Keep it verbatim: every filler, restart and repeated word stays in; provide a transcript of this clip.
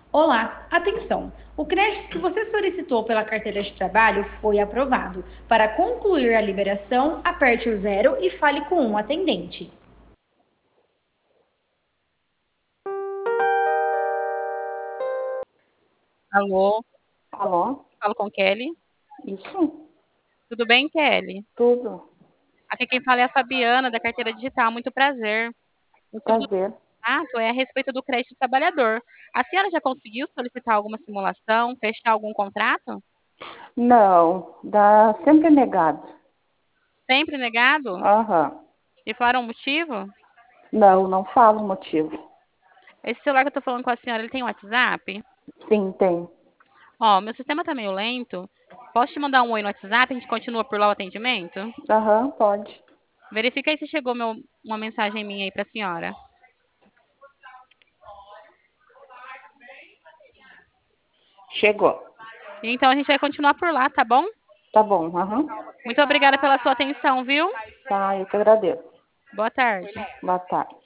Olá, atenção! O crédito que você solicitou pela carteira de trabalho foi aprovado. Para concluir a liberação, aperte o zero e fale com um atendente. Alô, Alô? falo com Kelly. Isso? Tudo bem, Kelly? Tudo. Aqui quem fala é a Fabiana, da Carteira Digital. Muito prazer. O motivo do Prazer. ato é a respeito do crédito trabalhador. A senhora já conseguiu solicitar alguma simulação, fechar algum contrato? Não, dá sempre negado. Sempre negado? Aham. E falaram o motivo? Não, não falo o motivo. Esse celular que eu tô falando com a senhora, ele tem WhatsApp? Sim, tem. Ó, meu sistema tá meio lento. Posso te mandar um oi no WhatsApp? A gente continua por lá o atendimento? Aham, pode. Verifica aí se chegou meu, uma mensagem minha aí pra senhora. Chegou. Então a gente vai continuar por lá, tá bom? Tá bom, aham. Muito obrigada pela sua atenção, viu? Tá, eu que agradeço. Boa tarde. Boa tarde.